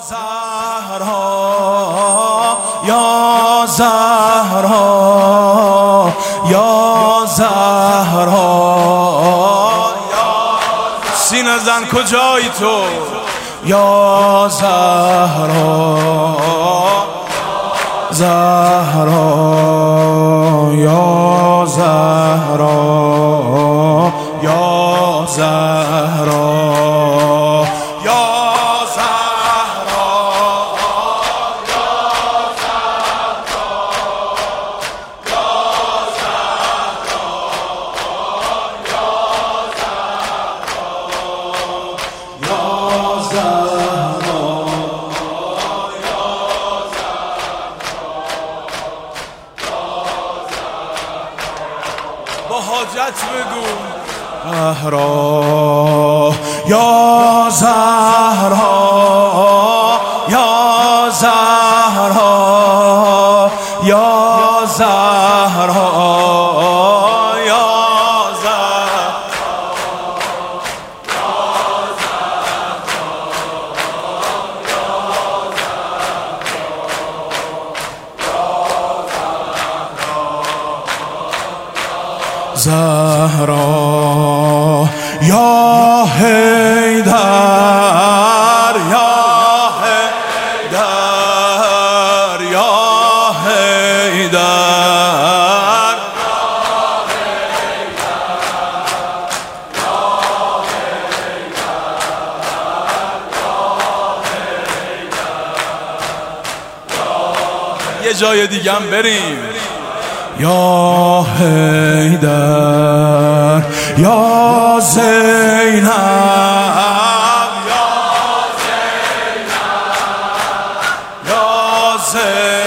زهرا یا زهرا یا زهرا سینه زن کجایی تو یا زهرا زهرا یا زهرا یا زهرا با حاجت بگو زهرا یا زهرا یا زهرا یا زهرا زهرا یا حیدر یا حیدر یا حیدر یه جای دیگه هم بریم یا حیدر یا زینب یا زینب یا زینب